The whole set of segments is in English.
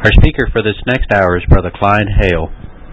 Our speaker for this next hour is Brother Clyde Hale.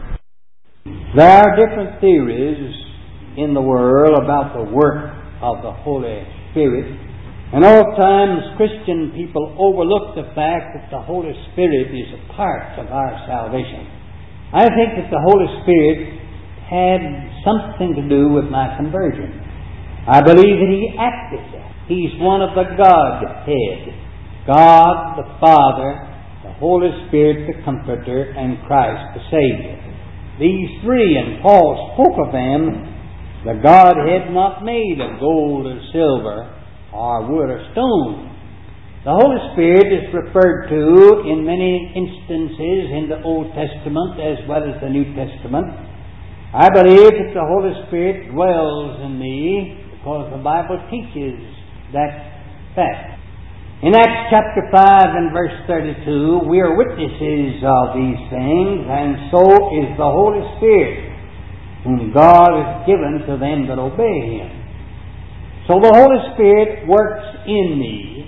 There are different theories in the world about the work of the Holy Spirit. And oftentimes Christian people overlook the fact that the Holy Spirit is a part of our salvation. I think that the Holy Spirit had something to do with my conversion. I believe that He acted. He's one of the Godhead. God the Father, the Holy Spirit the Comforter, and Christ the Savior. These three, and Paul spoke of them, the Godhead not made of gold or silver or wood or stone. The Holy Spirit is referred to in many instances in the Old Testament as well as the New Testament. I believe that the Holy Spirit dwells in me because the Bible teaches that fact. In Acts chapter 5 and verse 32, we are witnesses of these things, and so is the Holy Spirit, whom God has given to them that obey Him. So the Holy Spirit works in me,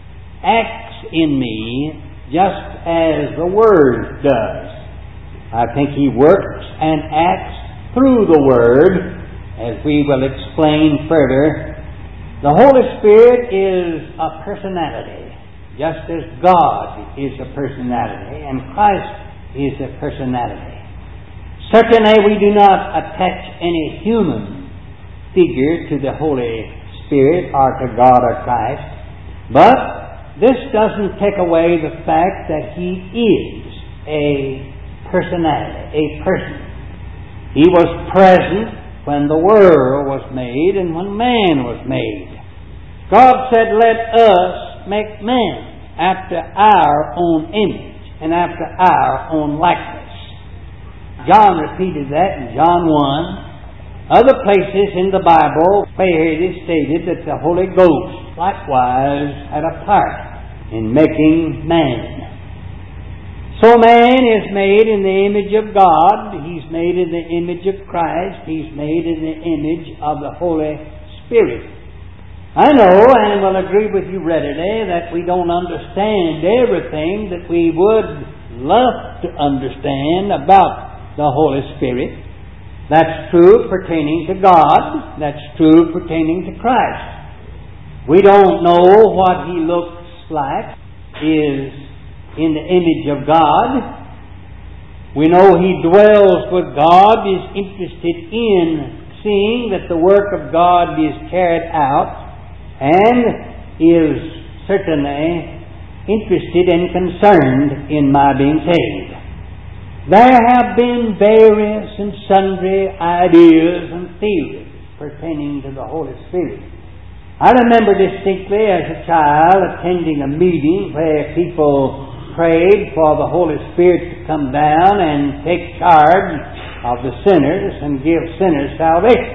acts in me, just as the Word does. I think He works and acts through the Word, as we will explain further. The Holy Spirit is a personality, just as God is a personality, and Christ is a personality. Certainly we do not attach any human figure to the Holy Spirit or to God or Christ, but this doesn't take away the fact that He is a personality, a person. He was present when the world was made and when man was made. God said, "Let us make man after our own image and after our own likeness." John repeated that in John 1. Other places in the Bible where it is stated that the Holy Ghost likewise had a part in making man. So man is made in the image of God. He's made in the image of Christ. He's made in the image of the Holy Spirit. I know and will agree with you readily that we don't understand everything that we would love to understand about the Holy Spirit. That's true pertaining to God. That's true pertaining to Christ. We don't know what He looks like, is in the image of God. We know He dwells with God, is interested in seeing that the work of God is carried out, and is certainly interested and concerned in my being saved. There have been various and sundry ideas and theories pertaining to the Holy Spirit. I remember distinctly as a child attending a meeting where people prayed for the Holy Spirit to come down and take charge of the sinners and give sinners salvation.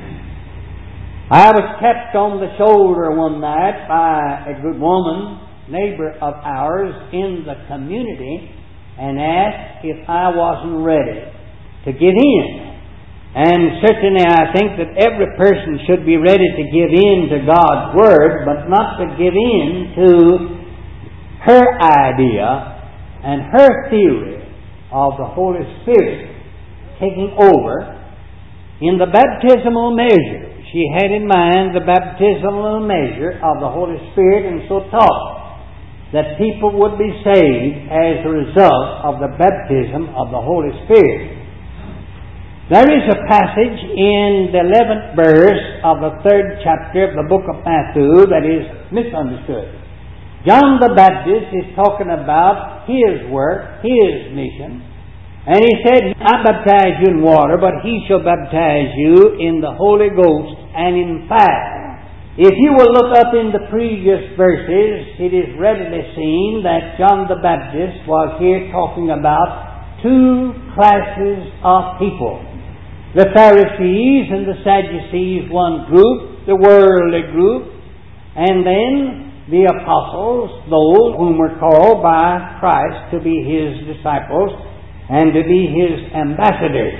I was tapped on the shoulder one night by a good woman, neighbor of ours in the community, and asked if I wasn't ready to give in. And certainly I think that every person should be ready to give in to God's Word, but not to give in to her idea and her theory of the Holy Spirit taking over in the baptismal measure. She had in mind the baptismal measure of the Holy Spirit, and so taught that people would be saved as a result of the baptism of the Holy Spirit. There is a passage in the 11th verse of the 3rd chapter of the book of Matthew that is misunderstood. John the Baptist is talking about his work, his mission. And he said, "I baptize you in water, but He shall baptize you in the Holy Ghost and in fire." If you will look up in the previous verses, it is readily seen that John the Baptist was here talking about two classes of people. The Pharisees and the Sadducees, one group, the worldly group, and then the apostles, those whom were called by Christ to be His disciples and to be His ambassadors.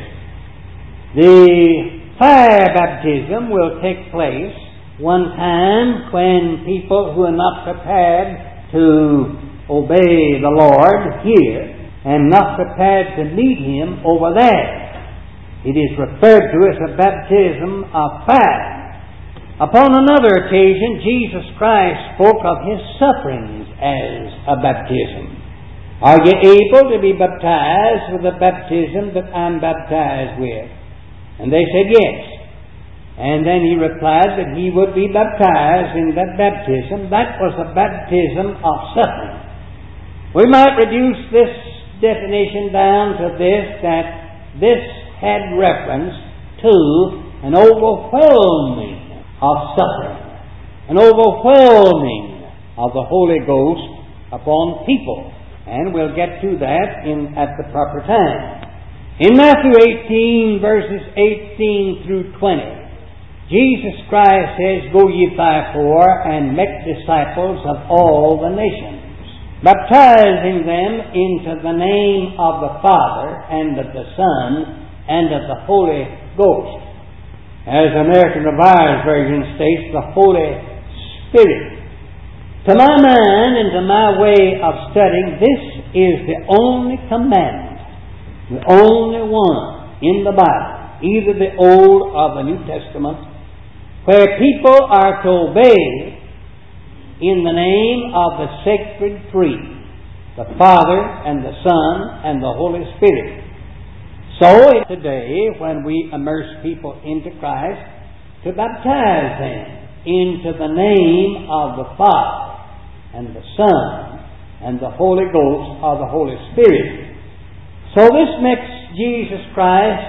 The fire baptism will take place one time when people who are not prepared to obey the Lord here and not prepared to meet Him over there. It is referred to as a baptism of fire. Upon another occasion, Jesus Christ spoke of His sufferings as a baptism. Are you able to be baptized with the baptism that I'm baptized with? And they said yes. And then He replied that He would be baptized in that baptism. That was a baptism of suffering. We might reduce this definition down to this, that this had reference to an overwhelming of suffering, an overwhelming of the Holy Ghost upon people. And we'll get to that at the proper time. In Matthew 18, verses 18 through 20, Jesus Christ says, "Go ye therefore and make disciples of all the nations, baptizing them into the name of the Father and of the Son and of the Holy Ghost." As American Revised Version states, the Holy Spirit. To my mind and to my way of studying, this is the only commandment, the only one in the Bible, either the Old or the New Testament, where people are to obey in the name of the sacred three, the Father and the Son and the Holy Spirit. So today, when we immerse people into Christ, to baptize them into the name of the Father and the Son and the Holy Ghost or the Holy Spirit. So this makes Jesus Christ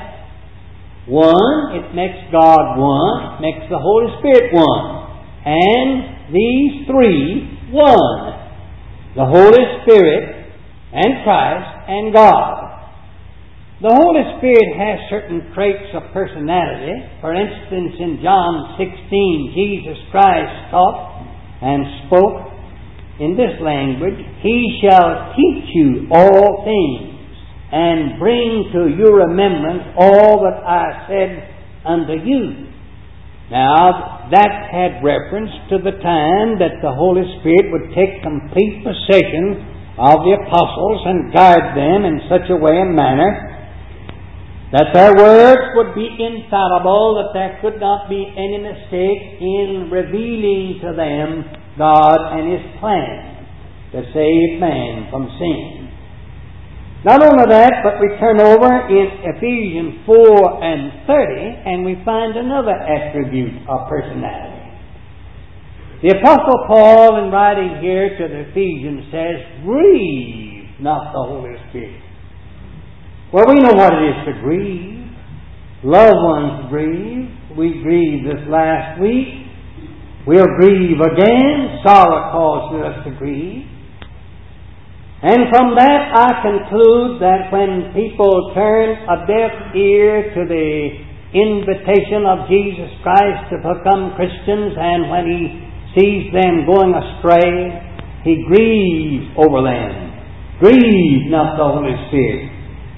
one, it makes God one, it makes the Holy Spirit one. And these three, one. The Holy Spirit and Christ and God. The Holy Spirit has certain traits of personality. For instance, in John 16, Jesus Christ taught and spoke in this language, "He shall teach you all things, and bring to your remembrance all that I said unto you." Now, that had reference to the time that the Holy Spirit would take complete possession of the apostles and guide them in such a way and manner that their words would be infallible, that there could not be any mistake in revealing to them God and His plan to save man from sin. Not only that, but we turn over in Ephesians 4 and 30, and we find another attribute of personality. The Apostle Paul, in writing here to the Ephesians, says, "Grieve not the Holy Spirit." Well, we know what it is to grieve. Loved ones grieve. We grieved this last week. We'll grieve again. Sorrow causes us to grieve. And from that I conclude that when people turn a deaf ear to the invitation of Jesus Christ to become Christians, and when He sees them going astray, He grieves over them. Grieve not the Holy Spirit.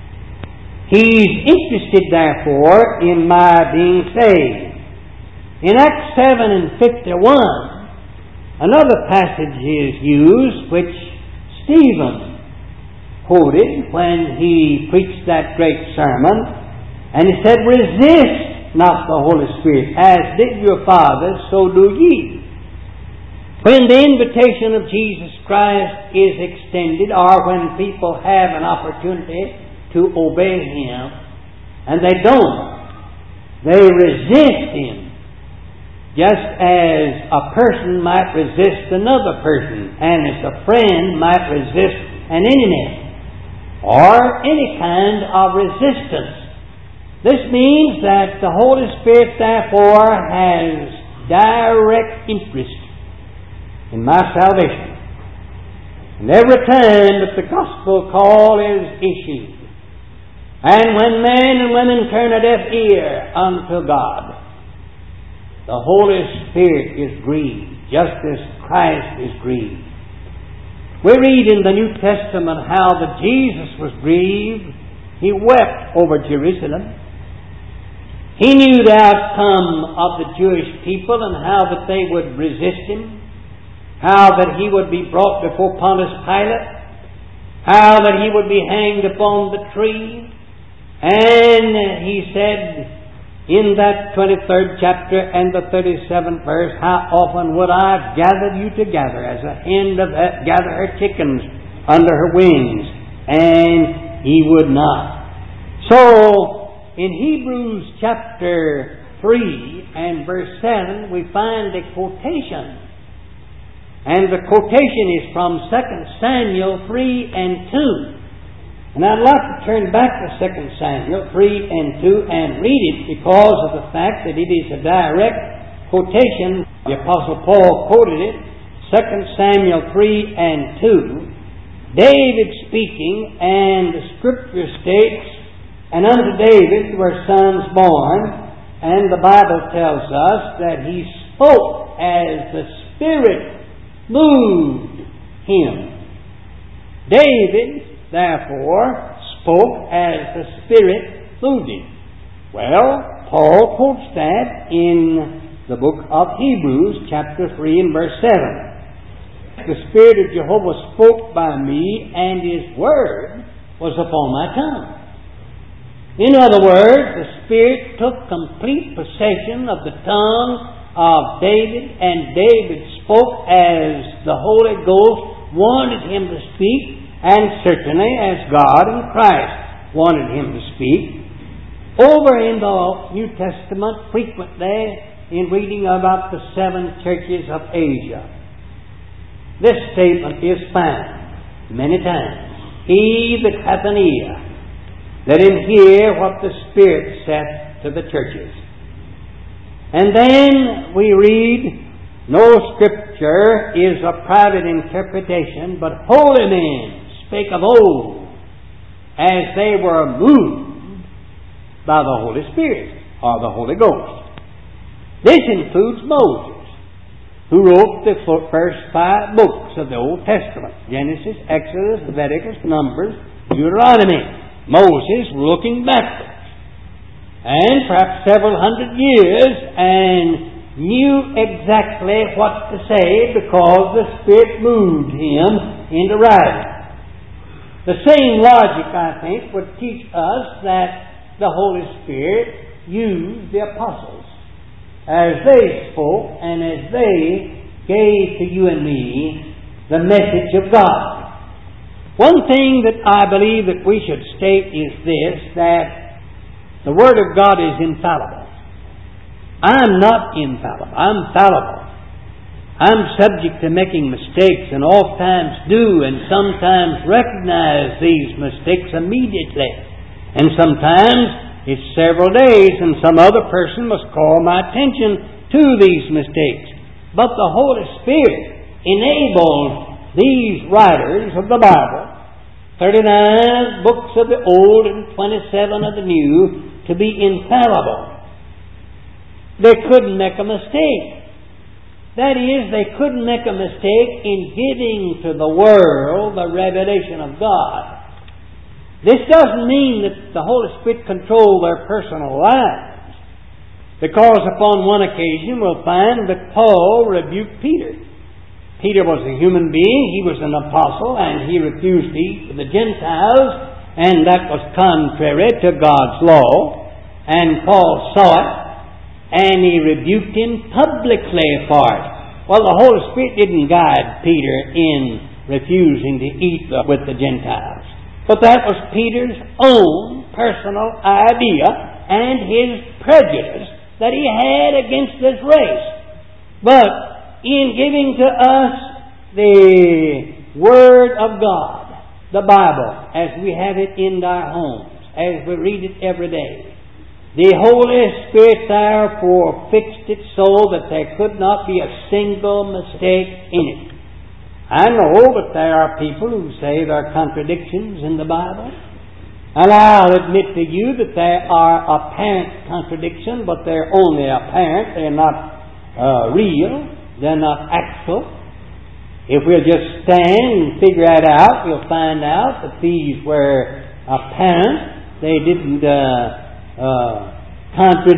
He's interested, therefore, in my being saved. In Acts 7 and 51, another passage is used which Stephen quoted when he preached that great sermon. And he said, "Resist not the Holy Spirit, as did your fathers, so do ye." When the invitation of Jesus Christ is extended, or when people have an opportunity to obey Him, and they don't, they resist Him, just as a person might resist another person, and as a friend might resist an enemy, or any kind of resistance. This means that the Holy Spirit, therefore, has direct interest in my salvation. And every time that the gospel call is issued, and when men and women turn a deaf ear unto God, the Holy Spirit is grieved, just as Christ is grieved. We read in the New Testament how that Jesus was grieved. He wept over Jerusalem. He knew the outcome of the Jewish people and how that they would resist Him. how that He would be brought before Pontius Pilate, how that He would be hanged upon the tree. And He said in that 23rd chapter and the 37th verse, how often would I have gathered you together as a hen doth gather her chickens under her wings, and ye would not. So, in Hebrews chapter 3 and verse 7, we find a quotation. And the quotation is from 2 Samuel 3 and 2. And I'd like to turn back to 2 Samuel 3 and 2 and read it because of the fact that it is a direct quotation. The Apostle Paul quoted it, 2 Samuel 3 and 2. David speaking, and the Scripture states, and unto David were sons born, and the Bible tells us that he spoke as the Spirit moved him. David, therefore, spoke as the Spirit moved him. Well, Paul quotes that in the book of Hebrews, chapter 3 and verse 7. The Spirit of Jehovah spoke by me, and His Word was upon my tongue. In other words, the Spirit took complete possession of the tongue of David, and David spoke as the Holy Ghost wanted him to speak, and certainly as God and Christ wanted him to speak. Over in the New Testament, frequently in reading about the 7 churches of Asia, this statement is found many times. He that hath an ear, let him hear what the Spirit saith to the churches. And then we read, no Scripture is a private interpretation, but holy men spake of old, as they were moved by the Holy Spirit, or the Holy Ghost. This includes Moses, who wrote the first 5 books of the Old Testament: Genesis, Exodus, Leviticus, Numbers, Deuteronomy. Moses looking backwards, and perhaps several hundred years, and knew exactly what to say because the Spirit moved him into writing. The same logic, I think, would teach us that the Holy Spirit used the apostles as they spoke and as they gave to you and me the message of God. One thing that I believe that we should state is this, that the Word of God is infallible. I'm not infallible. I'm fallible. I'm subject to making mistakes, and oftentimes do, and sometimes recognize these mistakes immediately. And sometimes it's several days, and some other person must call my attention to these mistakes. But the Holy Spirit enabled these writers of the Bible, 39 books of the Old and 27 of the New, to be infallible. They couldn't make a mistake. That is, they couldn't make a mistake in giving to the world the revelation of God. This doesn't mean that the Holy Spirit controlled their personal lives, because upon one occasion we'll find that Paul rebuked Peter. Peter was a human being, he was an apostle, and he refused to eat with the Gentiles, and that was contrary to God's law, and Paul saw it, and he rebuked him publicly for it. Well, the Holy Spirit didn't guide Peter in refusing to eat with the Gentiles. But that was Peter's own personal idea and his prejudice that he had against this race. But in giving to us the Word of God, the Bible, as we have it in our homes, as we read it every day, the Holy Spirit therefore fixed it so that there could not be a single mistake in it. I know that there are people who say there are contradictions in the Bible. And I'll admit to you that there are apparent contradictions, but they're only apparent. They're not real. They're not actual. If we'll just stand and figure that out, we'll find out that these were apparent. They didn't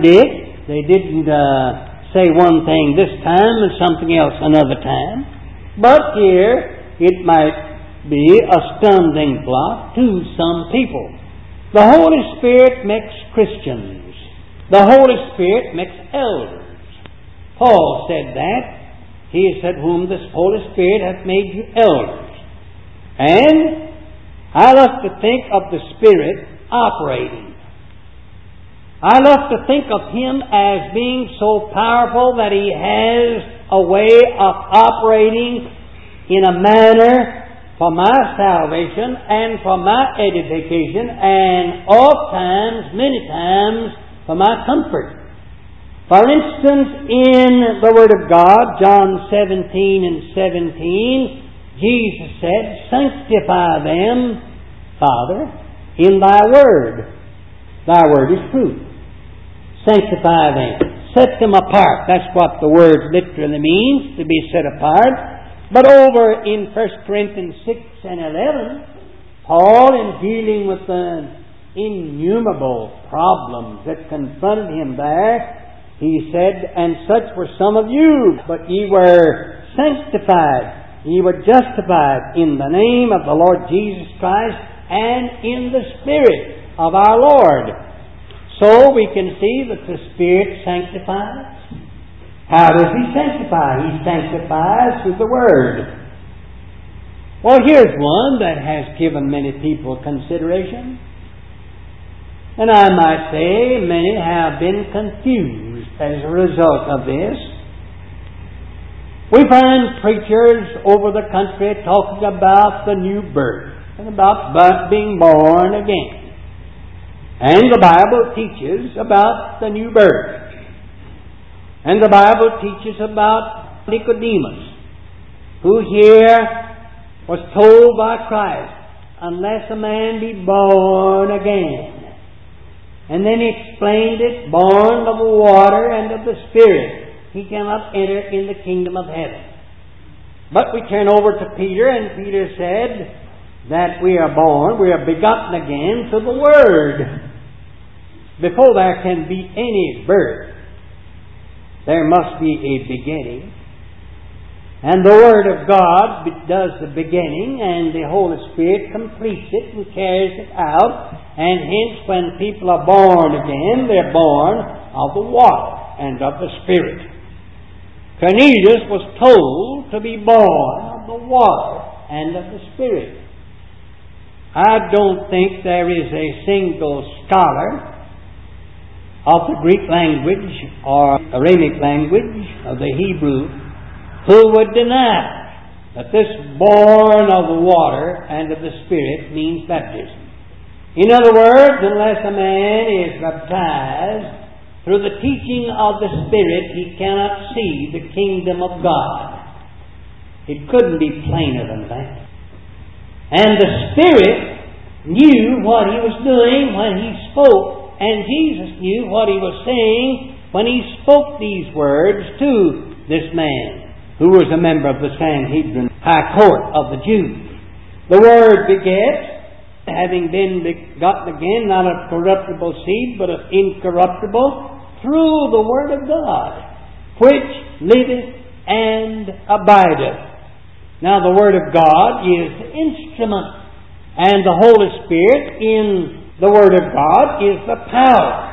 contradict. They didn't say one thing this time and something else another time. But here it might be a stumbling block to some people. The Holy Spirit makes Christians. The Holy Spirit makes elders. Paul said that. He said, whom the Holy Spirit hath made you elders. And I love to think of the Spirit operating. I love to think of Him as being so powerful that He has a way of operating in a manner for my salvation and for my edification, and oft times, many times, for my comfort. For instance, in the Word of God, John 17 and 17, Jesus said, sanctify them, Father, in Thy Word. Thy Word is truth. Sanctify them. Set them apart. That's what the word literally means, to be set apart. But over in 1 Corinthians 6 and 11, Paul, in dealing with the innumerable problems that confronted him there, he said, and such were some of you, but ye were sanctified, ye were justified in the name of the Lord Jesus Christ and in the Spirit of our Lord. So we can see that the Spirit sanctifies. How does He sanctify? He sanctifies through the Word. Well, here's one that has given many people consideration. And I might say many have been confused as a result of this. We find preachers over the country talking about the new birth and about being born again. And the Bible teaches about the new birth. And the Bible teaches about Nicodemus, who here was told by Christ, unless a man be born again. And then He explained it, born of the water and of the Spirit, he cannot enter in the kingdom of heaven. But we turn over to Peter, and Peter said that we are born, we are begotten again through the Word. Before there can be any birth, there must be a beginning. And the Word of God does the beginning, and the Holy Spirit completes it and carries it out. And hence, when people are born again, they're born of the water and of the Spirit. Cornelius was told to be born of the water and of the Spirit. I don't think there is a single scholar of the Greek language or Aramaic language of the Hebrew who would deny that this born of the water and of the Spirit means baptism. In other words, unless a man is baptized through the teaching of the Spirit, he cannot see the kingdom of God. It couldn't be plainer than that. And the Spirit knew what He was doing when He spoke. And Jesus knew what He was saying when He spoke these words to this man, who was a member of the Sanhedrin, high court of the Jews. The Word begets, having been begotten again, not of corruptible seed, but of incorruptible, through the Word of God, which liveth and abideth. Now the Word of God is the instrument, and the Holy Spirit in the Word of God is the power.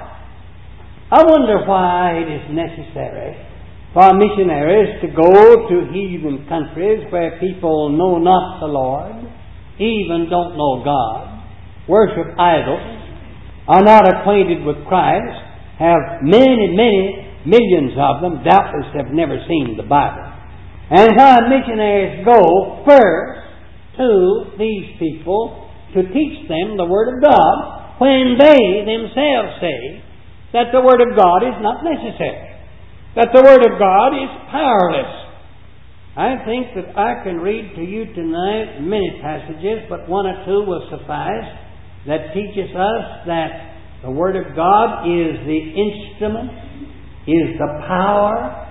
I wonder why it is necessary for missionaries to go to heathen countries where people know not the Lord, even don't know God, worship idols, are not acquainted with Christ, have many, many millions of them, doubtless have never seen the Bible. And why missionaries go first to these people to teach them the Word of God, when they themselves say that the Word of God is not necessary, that the Word of God is powerless. I think that I can read to you tonight many passages, but one or two will suffice, that teaches us that the Word of God is the instrument, is the power.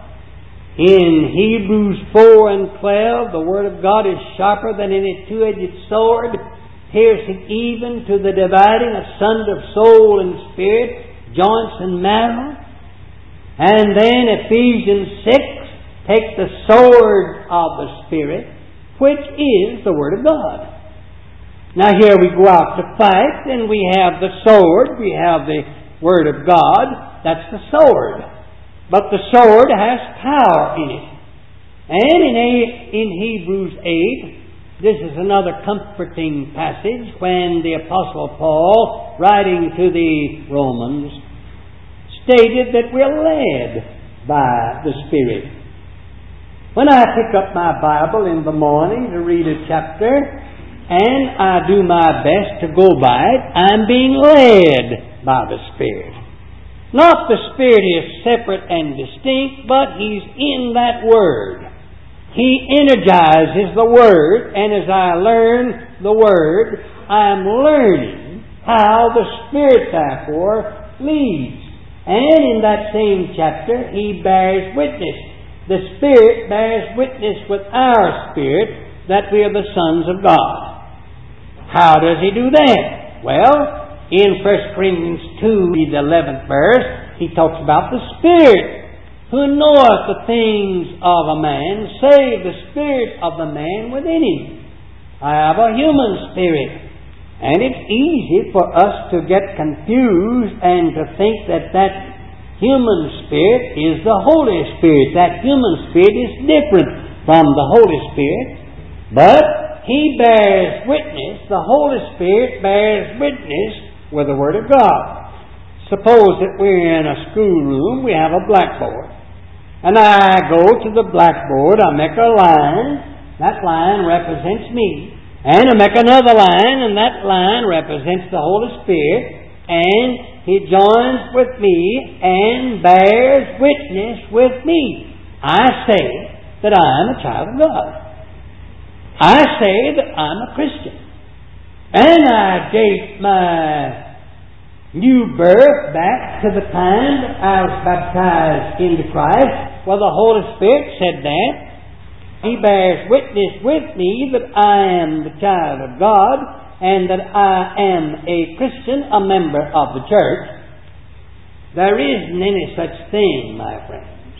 In Hebrews 4 and 12, the Word of God is sharper than any two-edged sword, piercing even to the dividing asunder of soul and spirit, joints and marrow. And then Ephesians 6, take the sword of the Spirit, which is the Word of God. Now here we go out to fight, and we have the sword, we have the Word of God, that's the sword. But the sword has power in it. And in Hebrews 8, this is another comforting passage when the Apostle Paul, writing to the Romans, stated that we're led by the Spirit. When I pick up my Bible in the morning to read a chapter, and I do my best to go by it, I'm being led by the Spirit. Not the Spirit is separate and distinct, but He's in that Word. He energizes the Word, and as I learn the Word, I'm learning how the Spirit, therefore, leads. And in that same chapter, He bears witness. The Spirit bears witness with our spirit that we are the sons of God. How does He do that? Well, in 1 Corinthians 2, the 11th verse, he talks about the Spirit, who knoweth the things of a man, save the spirit of the man within him. I have a human spirit. And it's easy for us to get confused and to think that that human spirit is the Holy Spirit. That human spirit is different from the Holy Spirit. But He bears witness, the Holy Spirit bears witness with the Word of God. Suppose that we're in a schoolroom, we have a blackboard. And I go to the blackboard, I make a line, that line represents me. And I make another line, and that line represents the Holy Spirit. And He joins with me and bears witness with me. I say that I'm a child of God. I say that I'm a Christian. And I date my new birth back to the time that I was baptized into Christ. Well, the Holy Spirit said that. He bears witness with me that I am the child of God and that I am a Christian, a member of the church. There isn't any such thing, my friends,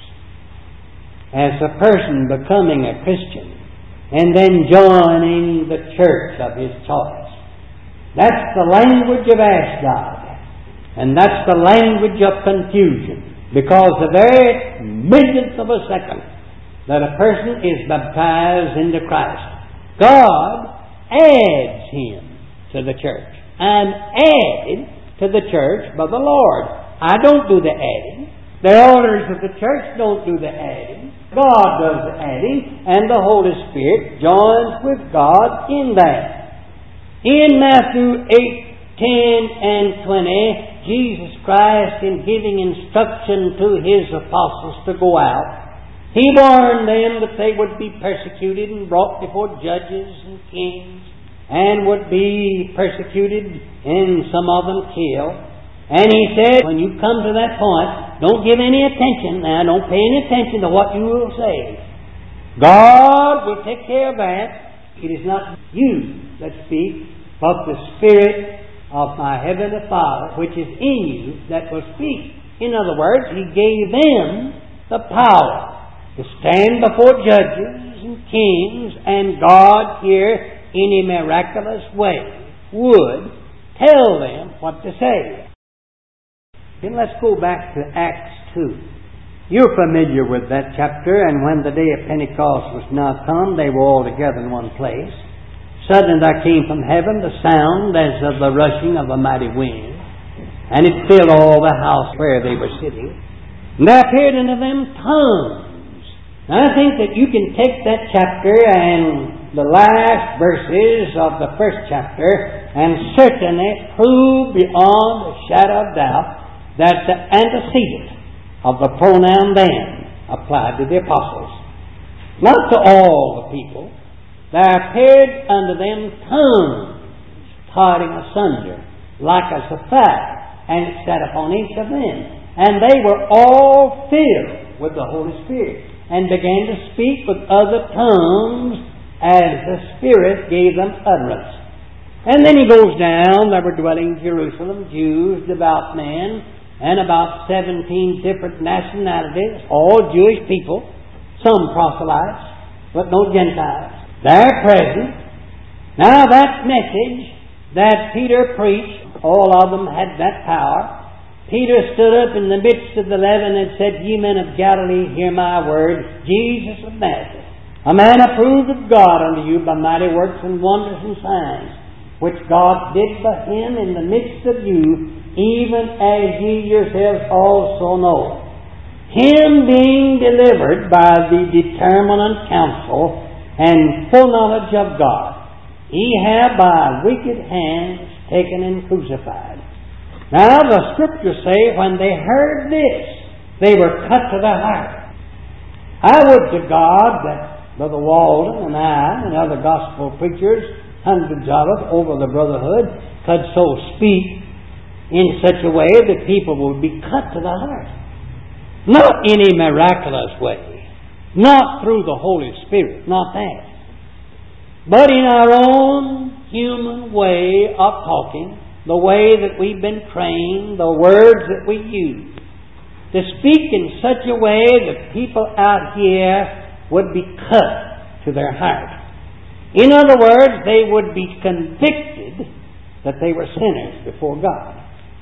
as a person becoming a Christian and then joining the church of his choice. That's the language of Ashdod. And that's the language of confusion. Because the very millionth of a second that a person is baptized into Christ, God adds him to the church. I'm added to the church by the Lord. I don't do the adding. The elders of the church don't do the adding. God does the adding, and the Holy Spirit joins with God in that. In Matthew 8, 10, and 20, Jesus Christ, in giving instruction to His apostles to go out, He warned them that they would be persecuted and brought before judges and kings, and would be persecuted and some of them killed. And He said, when you come to that point, don't give any attention now, don't pay any attention to what you will say. God will take care of that. It is not you that speak, but the Spirit of my Heavenly Father, which is in you, that will speak. In other words, He gave them the power to stand before judges and kings, and God here, in a miraculous way, would tell them what to say. Then let's go back to Acts 2. You're familiar with that chapter, and when the day of Pentecost was now come, they were all together in one place. Suddenly there came from heaven the sound as of the rushing of a mighty wind, and it filled all the house where they were sitting. And there appeared unto them tongues. Now I think that you can take that chapter and the last verses of the first chapter and certainly prove beyond a shadow of doubt that the antecedent of the pronoun them applied to the apostles. Not to all the people. There appeared unto them tongues, parting asunder, like as a fire, and it sat upon each of them. And they were all filled with the Holy Spirit, and began to speak with other tongues as the Spirit gave them utterance. And then he goes down, there were dwelling in Jerusalem Jews, devout men, and about 17 different nationalities, all Jewish people, some proselytes, but no Gentiles. They're present. Now that message that Peter preached, all of them had that power. Peter stood up in the midst of the 11 and said, Ye men of Galilee, hear my word, Jesus of Nazareth, a man approved of God unto you by mighty works and wonders and signs, which God did by him in the midst of you, even as ye yourselves also know. Him being delivered by the determinate counsel and full knowledge of God, ye have by wicked hands taken and crucified. Now the Scriptures say when they heard this, they were cut to the heart. I would to God that Brother Walden and I and other gospel preachers, hundreds of us over the brotherhood, could so speak in such a way that people would be cut to the heart. Not in a miraculous way, not through the Holy Spirit, not that, but in our own human way of talking, the way that we've been trained, the words that we use, to speak in such a way that people out here would be cut to their heart. In other words, they would be convicted that they were sinners before God.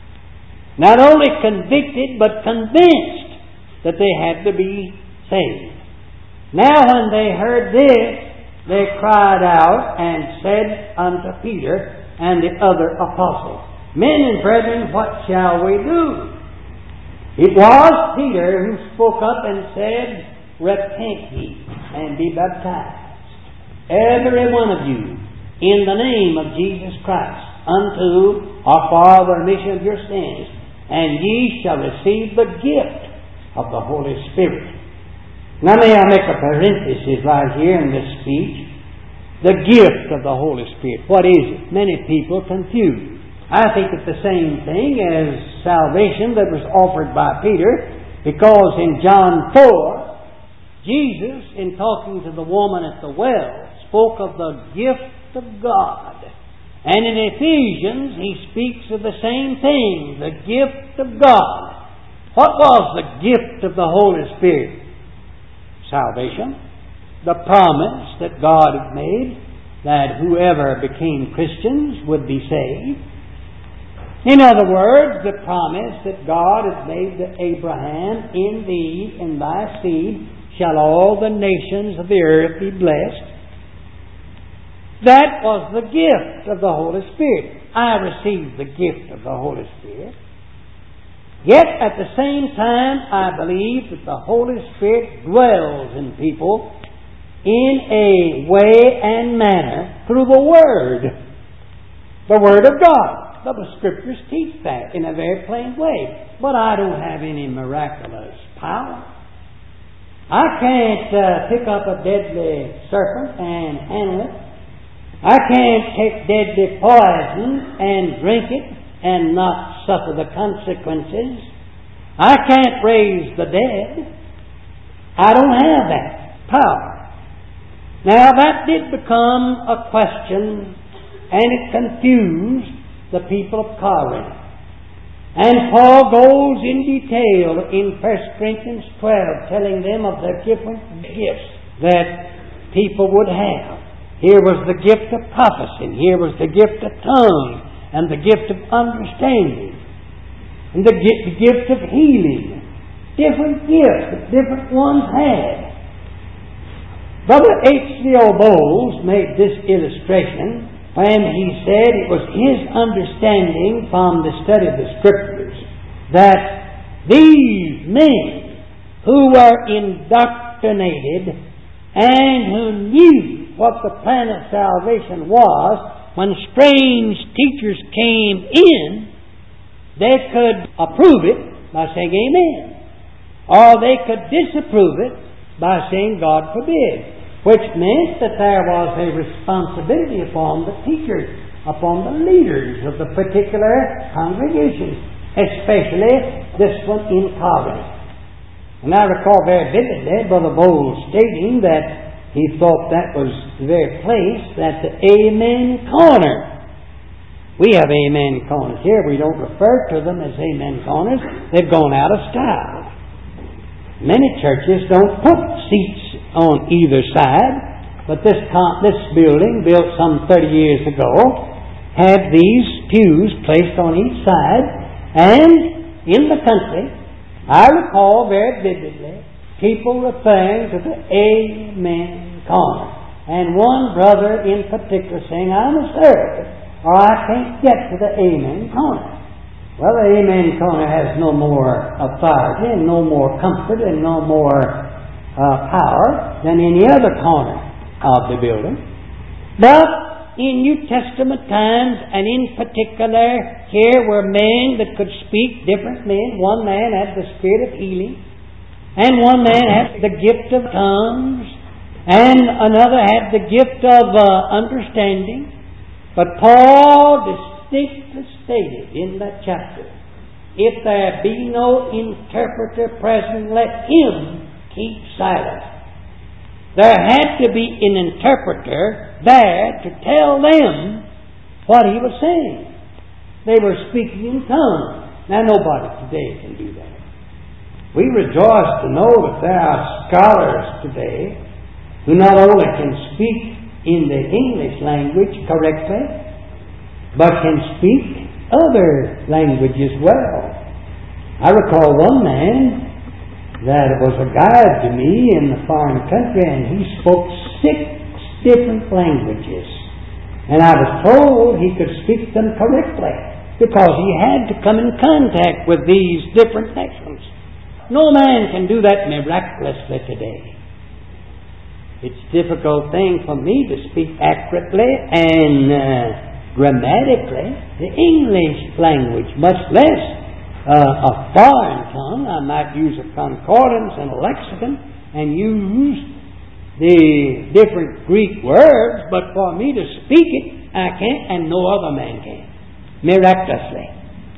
Not only convicted, but convinced that they had to be saved. Now when they heard this, they cried out and said unto Peter and the other apostles, Men and brethren, what shall we do? It was Peter who spoke up and said, Repent ye and be baptized, every one of you, in the name of Jesus Christ, unto or for the remission of your sins, and ye shall receive the gift of the Holy Spirit. Now may I make a parenthesis right here in this speech. The gift of the Holy Spirit. What is it? Many people confuse. I think it's the same thing as salvation that was offered by Peter, because in John 4, Jesus, in talking to the woman at the well, spoke of the gift of God. And in Ephesians, he speaks of the same thing, the gift of God. What was the gift of the Holy Spirit? Salvation. The promise that God had made that whoever became Christians would be saved. In other words, the promise that God had made to Abraham, In thee, in thy seed, shall all the nations of the earth be blessed. That was the gift of the Holy Spirit. I received the gift of the Holy Spirit. Yet at the same time, I believe that the Holy Spirit dwells in people in a way and manner through the Word of God. The Scriptures teach that in a very plain way. But I don't have any miraculous power. I can't pick up a deadly serpent and handle it. I can't take deadly poison and drink it and not suffer the consequences. I can't raise the dead. I don't have that power. Now that did become a question, and it confused the people of Corinth. And Paul goes in detail in 1 Corinthians 12, telling them of the different gifts that people would have. Here was the gift of prophecy, here was the gift of tongues, and the gift of understanding, and the gift of healing. Different gifts that different ones had. Brother H.C.O. Bowles made this illustration when he said it was his understanding from the study of the Scriptures that these men who were indoctrinated and who knew what the plan of salvation was, when strange teachers came in, they could approve it by saying Amen, or they could disapprove it by saying God forbid. Which meant that there was a responsibility upon the teachers, upon the leaders of the particular congregation, especially this one in Corinth. And I recall very vividly Brother Bowles stating that he thought that was the very place that the Amen Corner. We have Amen Corners here. We don't refer to them as Amen Corners. They've gone out of style. Many churches don't put seats on either side, but this building, built some 30 years ago, had these pews placed on each side, and in the country, I recall very vividly people referring to the Amen corner. And one brother in particular saying, I must serve, or I can't get to the Amen corner. Well, the Amen corner has no more authority and no more comfort and no more power than any other corner of the building. But in New Testament times, and in particular, here were men that could speak, different men. One man had the spirit of healing, and one man had the gift of tongues, and another had the gift of understanding. But Paul distinctly stated in that chapter, if there be no interpreter present, let him keep silent. There had to be an interpreter there to tell them what he was saying. They were speaking in tongues. Now nobody today can do that. We rejoice to know that there are scholars today who not only can speak in the English language correctly, but can speak other languages well. I recall one man that was a guide to me in the foreign country, and he spoke 6 different languages. And I was told he could speak them correctly because he had to come in contact with these different nations. No man can do that miraculously today. It's a difficult thing for me to speak accurately and grammatically the English language, much less a foreign tongue. I might use a concordance and a lexicon and use the different Greek words, but for me to speak it, I can't, and no other man can. Miraculously.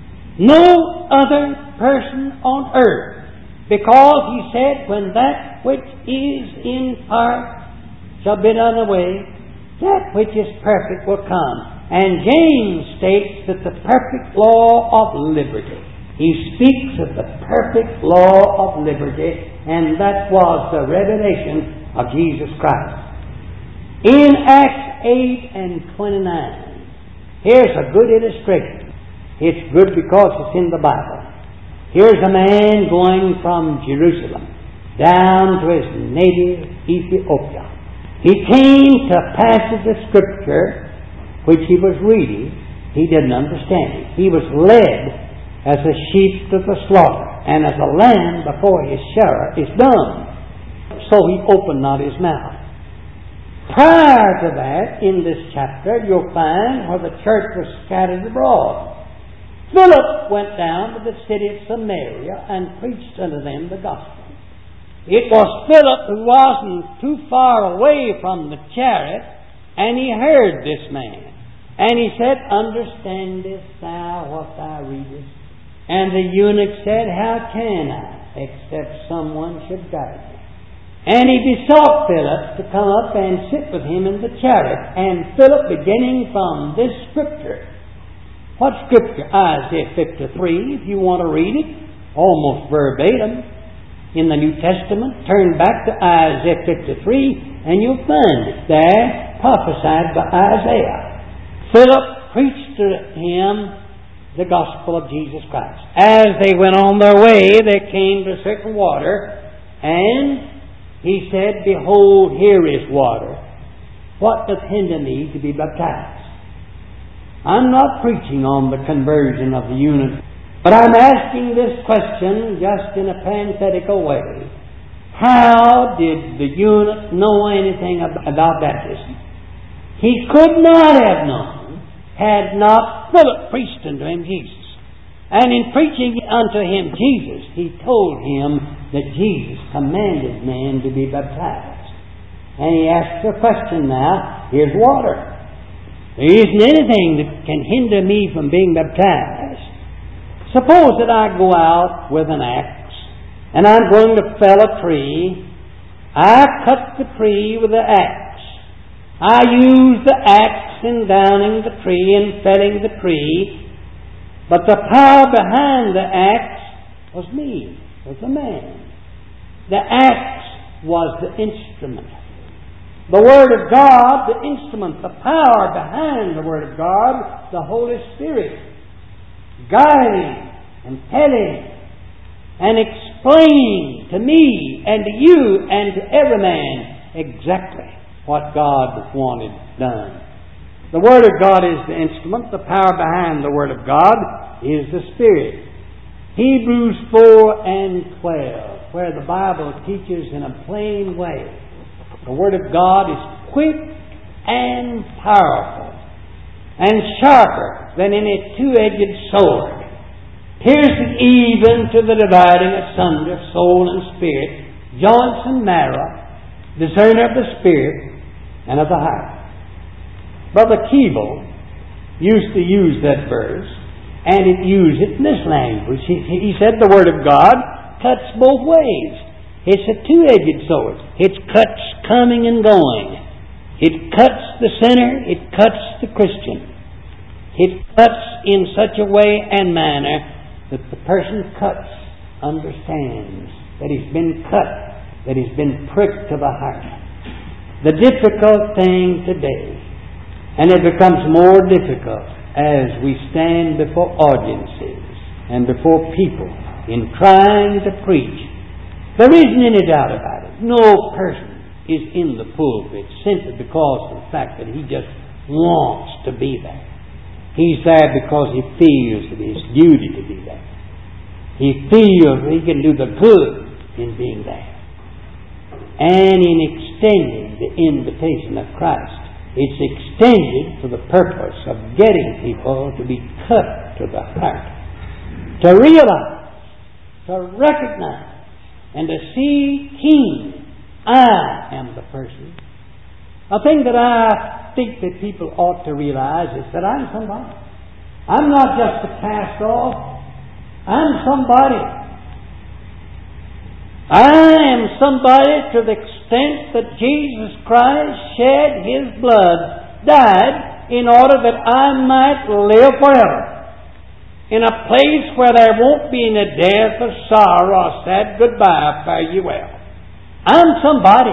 No other person on earth. Because he said, when that which is in part shall be done away, that which is perfect will come. And James states that the perfect law of liberty. He speaks of the perfect law of liberty, and that was the revelation of Jesus Christ. In Acts 8 and 29, here's a good illustration. It's good because it's in the Bible. Here's a man going from Jerusalem down to his native Ethiopia. He came to a passage of Scripture which he was reading. He didn't understand it. He was led as a sheep to the slaughter, and as a lamb before his shearer is dumb. So he opened not his mouth. Prior to that, in this chapter, you'll find where the church was scattered abroad. Philip went down to the city of Samaria and preached unto them the gospel. It was Philip who wasn't too far away from the chariot, and he heard this man. And he said, Understandest thou what thou readest? And the eunuch said, How can I, except someone should guide me? And he besought Philip to come up and sit with him in the chariot. And Philip, beginning from this scripture, what scripture? Isaiah 53, if you want to read it, almost verbatim in the New Testament. Turn back to Isaiah 53 and you'll find it there, prophesied by Isaiah. Philip preached to him the gospel of Jesus Christ. As they went on their way, they came to certain water, and he said, Behold, here is water. What doth hinder me to be baptized? I'm not preaching on the conversion of the eunuch, but I'm asking this question just in a parenthetical way. How did the eunuch know anything about baptism? He could not have known had not Philip preached unto him Jesus. And in preaching unto him Jesus, he told him that Jesus commanded man to be baptized. And he asked a question now, here's water. There isn't anything that can hinder me from being baptized. Suppose that I go out with an axe, and I'm going to fell a tree. I cut the tree with the axe. I use the axe in downing the tree and felling the tree, but the power behind the axe was me, was the man. The axe was the instrument. The Word of God, the instrument, the power behind the Word of God, the Holy Spirit, guiding and telling and explaining to me and to you and to every man exactly what God wanted done. The Word of God is the instrument. The power behind the Word of God is the Spirit. Hebrews 4 and 12, where the Bible teaches in a plain way. The Word of God is quick and powerful and sharper than any two-edged sword, piercing even to the dividing asunder of soul and spirit, joints and marrow, discerner of the spirit and of the heart. Brother Keeble used to use that verse, and it used it in this language. He said the Word of God cuts both ways. It's a two-edged sword. It cuts coming and going. It cuts the sinner. It cuts the Christian. It cuts in such a way and manner that the person cuts understands that he's been cut, that he's been pricked to the heart. The difficult thing today, and it becomes more difficult as we stand before audiences and before people in trying to preach. There isn't any doubt about it. No person is in the pulpit simply because of the fact that he just wants to be there. He's there because he feels it is duty to be there. He feels he can do the good in being there. And in extending the invitation of Christ, it's extended for the purpose of getting people to be cut to the heart, to realize, to recognize, and to see keen, I am the person. A thing that I think that people ought to realize is that I'm somebody. I'm not just a cast off. I'm somebody. I am somebody to the extent that Jesus Christ shed His blood, died, in order that I might live forever. In a place where there won't be any death or sorrow or sad goodbye, fare you well. I'm somebody.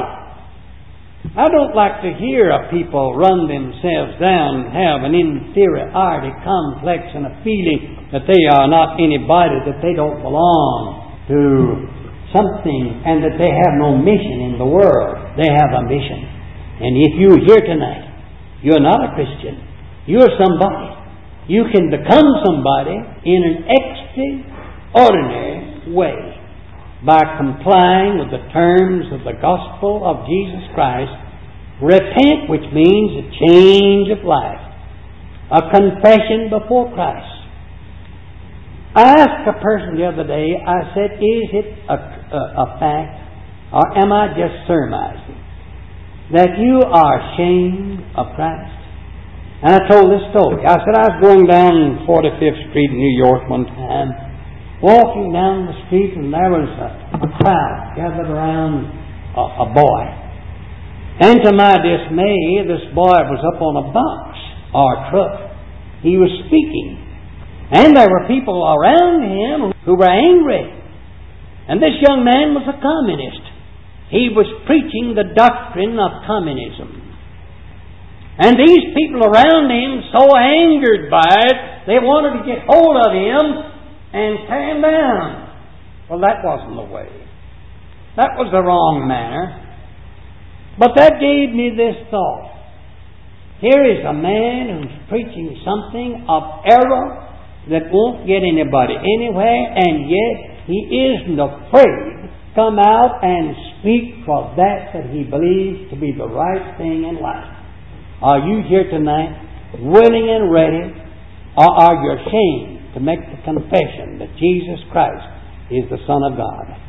I don't like to hear of people run themselves down and have an inferiority complex and a feeling that they are not anybody, that they don't belong to something, and that they have no mission in the world. They have a mission. And if you're here tonight, you're not a Christian. You're somebody. You can become somebody in an extraordinary way by complying with the terms of the gospel of Jesus Christ. Repent, which means a change of life, a confession before Christ. I asked a person the other day, I said, is it a fact, or am I just surmising, that you are ashamed of Christ? And I told this story. I said I was going down 45th Street in New York one time, walking down the street, and there was a crowd gathered around a boy. And to my dismay, this boy was up on a box or a truck. He was speaking. And there were people around him who were angry. And this young man was a communist. He was preaching the doctrine of communism. And these people around him, so angered by it, they wanted to get hold of him and tear him down. Well, that wasn't the way. That was the wrong manner. But that gave me this thought. Here is a man who's preaching something of error that won't get anybody anywhere, and yet he isn't afraid to come out and speak for that he believes to be the right thing in life. Are you here tonight willing and ready, or are you ashamed to make the confession that Jesus Christ is the Son of God?